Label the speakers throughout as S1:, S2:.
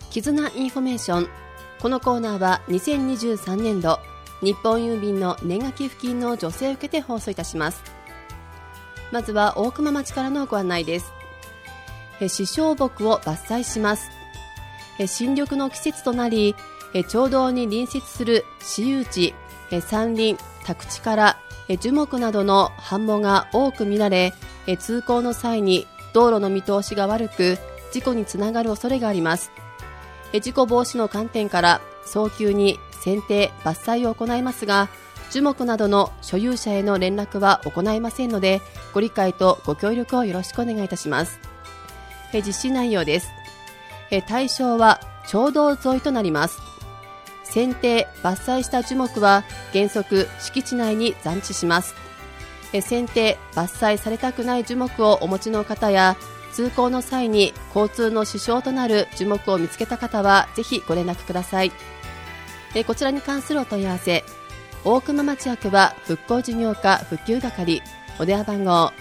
S1: 絆インフォメーション。このコーナーは2023年度日本郵便の年賀寄付金の助成を受けて放送いたします。まずは大熊町からのご案内です。支障木を伐採します。新緑の季節となり、町道に隣接する私有地、山林、宅地から樹木などの繁茂が多く見られ、通行の際に道路の見通しが悪く事故につながる恐れがあります。事故防止の観点から早急に剪定伐採を行いますが、樹木などの所有者への連絡は行いませんので、ご理解とご協力をよろしくお願いいたします。実施内容です。対象は町道沿いとなります。剪定伐採した樹木は原則敷地内に残置します。剪定伐採されたくない樹木をお持ちの方や、通行の際に交通の支障となる樹木を見つけた方はぜひご連絡ください。こちらに関するお問い合わせ、大熊町役場復興事業課復旧係、お電話番号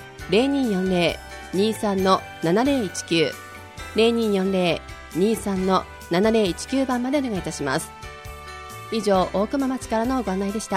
S1: 0240-23-7019 0240-23-7019 番までお願いいたします。以上、大熊町からのご案内でした。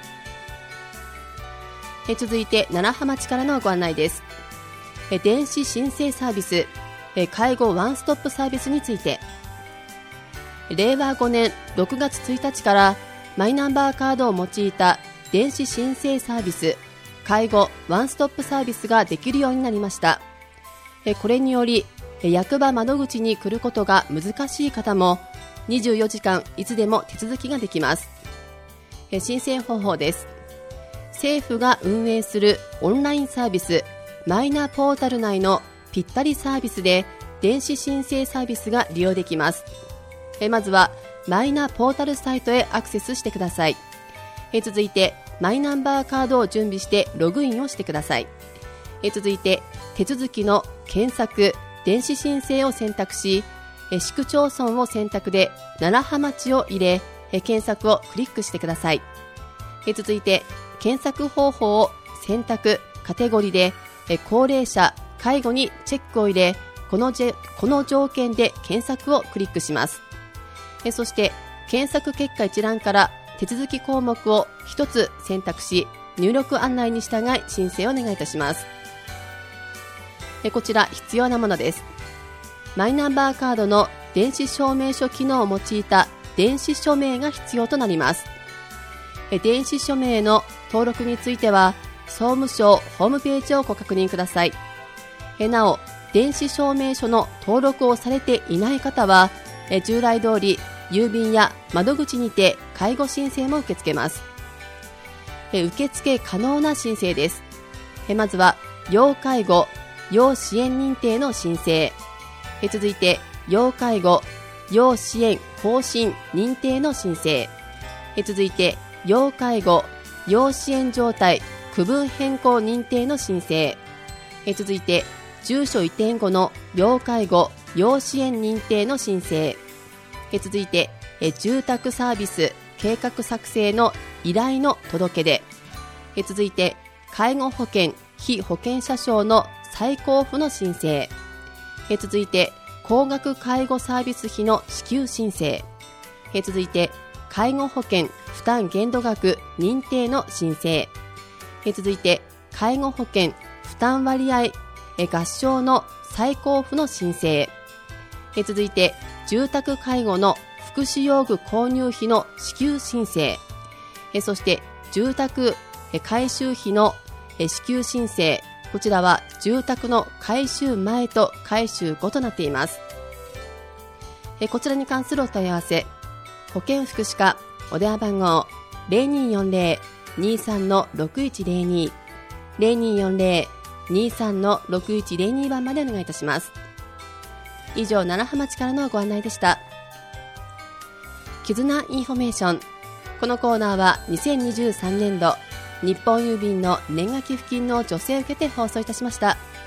S1: 続いて楢葉町からのご案内です。電子申請サービス、介護ワンストップサービスについて、令和5年6月1日からマイナンバーカードを用いた電子申請サービス、介護ワンストップサービスができるようになりました。これにより役場窓口に来ることが難しい方も24時間いつでも手続きができます。申請方法です。政府が運営するオンラインサービスマイナポータル内のぴったりサービスで電子申請サービスが利用できます。まずはマイナポータルサイトへアクセスしてください。続いてマイナンバーカードを準備してログインをしてください。続いて手続きの検索電子申請を選択し、市区町村を選択で楢葉町を入れ、検索をクリックしてください。続いて検索方法を選択カテゴリーで高齢者介護にチェックを入れ、この条件で検索をクリックします。そして検索結果一覧から手続き項目を一つ選択し、入力案内に従い申請をお願いいたします。こちら必要なものです。マイナンバーカードの電子証明書機能を用いた電子署名が必要となります。電子署名の登録については総務省ホームページをご確認ください。なお、電子証明書の登録をされていない方は従来通り郵便や窓口にて介護申請も受け付けます。受付可能な申請です。まずは要介護要支援認定の申請、続いて要介護要支援方針認定の申請、続いて要介護要支援状態区分変更認定の申請、続いて住所移転後の要介護要支援認定の申請、続いて住宅サービス計画作成の依頼の届け出、続いて介護保険被保険者証の再交付の申請、続いて高額介護サービス費の支給申請、続いて介護保険負担限度額認定の申請、続いて介護保険負担割合合唱の再交付の申請、続いて住宅介護の福祉用具購入費の支給申請、そして住宅改修費の支給申請、こちらは住宅の改修前と改修後となっています。こちらに関するお問い合わせ、保健福祉課お電話番号 0240-23-6102 0240-23-6102 番までお願いいたします。以上、楢葉町からのご案内でした。絆インフォメーション。このコーナーは2023年度日本郵便の年賀寄付金の助成を受けて放送いたしました。